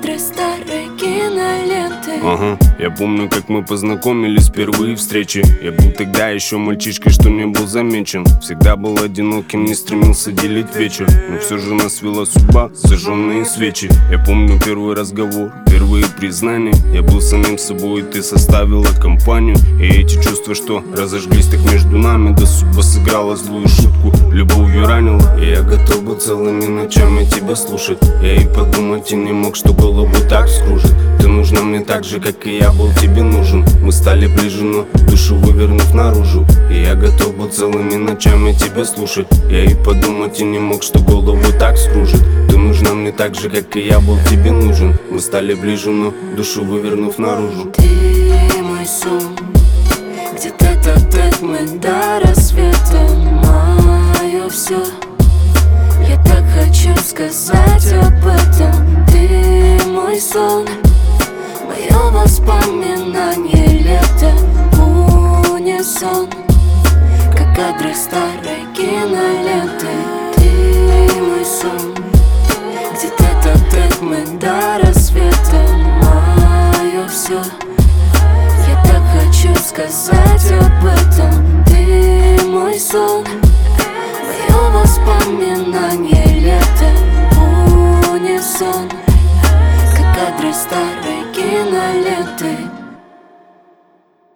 кадры старой киноленты. Ага, я помню, как мы познакомились, впервые встречи. Я был тогда еще мальчишкой, что не был замечен. Всегда был одиноким, не стремился делить вечер. Но все же нас вела судьба, зажженные свечи. Я помню первый разговор, первые признания. Я был самим собой, и ты составила компанию. И эти чувства, что разожглись так между нами, да судьба сыграла злую шутку, любовью ранила. И я готов был целыми ночами тебя слушать. Я и подумать и не мог, что голову так скружит. Ты нужна мне так же, как и я был тебе нужен. Мы стали ближе, но душу вывернув наружу. И я готов был целыми ночами тебя слушать. Я и подумать и не мог, что голову так скружит. Ты нужна мне так же, как и я был тебе нужен. Мы стали ближе, но душу вывернув наружу. Ты мой сон, где тет-а-тет мы до рассвета. Мое все, я так хочу сказать об этом. Ты мой сон, мое воспоминание лета в унисон, как кадры старой киноленты. Ты мой сон, где тет-а-тет мы до рассвета. Мое все, я так хочу сказать об этом. Ты мой сон, мое воспоминание лета в унисон, как кадры старой киноленты.